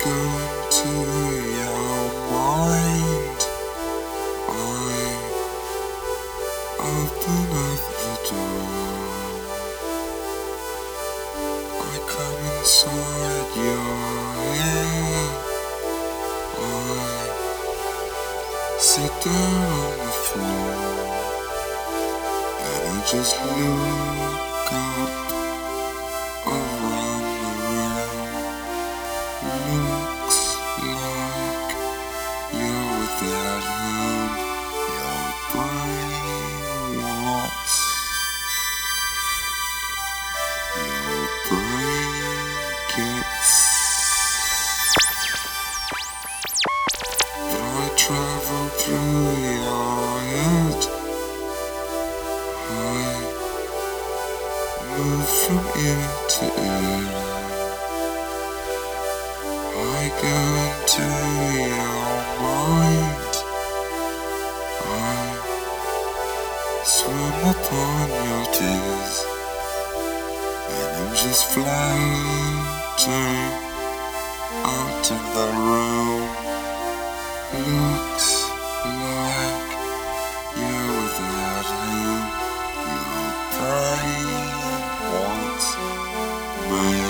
go into your mind. I open up the door. I come inside your head. I sit down on the floor and I just look up around the room. Looks like you're without whom your brain wants. Your brain gets. But I travel through your head. I move from ear to ear. I go into your mind. I swim upon your tears, and I'm just floating out of the room. Looks like you're without whom your brain wants me.